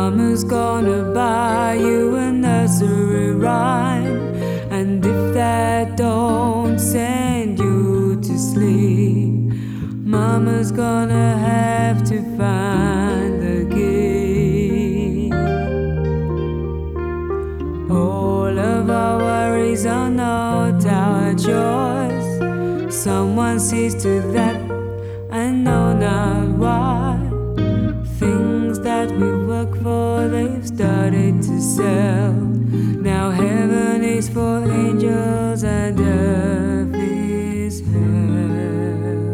Mama's gonna buy you a nursery rhyme, and if that don't send you to sleep, Mama's gonna have to find the key. All of our worries are not our choice. Someone sees to that, I know not why. Things that we work for, they've started to sell. Now heaven is for angels and earth is hell.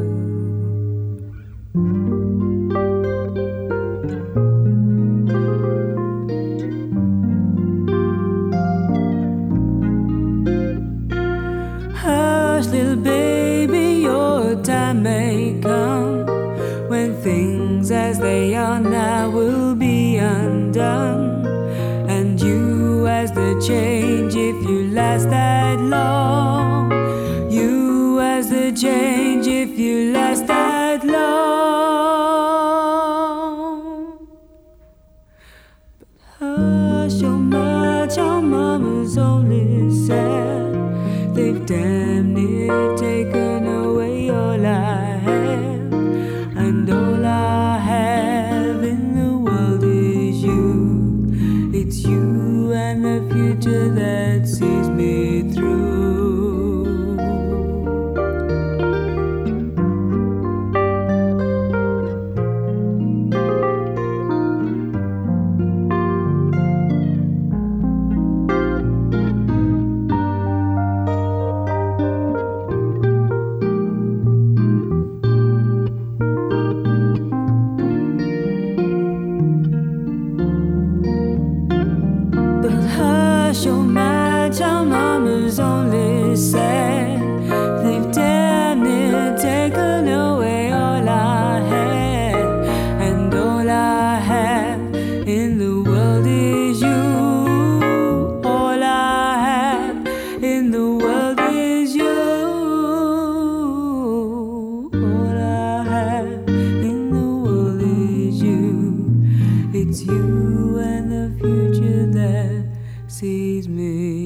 Hush, little baby, your time may come when things as they are now will be undone, and you as the change if you last that long. You as the change if you last that long. But hush your mouth, your mama's only sad. They've damn near taken away all I have, and all I have in the world is you. It's you and the future that sees me through. Hush your mouth, your mama's only sad. They've damn near taken away all I had, and all I have in the world is you. All I have in the world is you. All I have in the world is you. It's you and the future that sees me.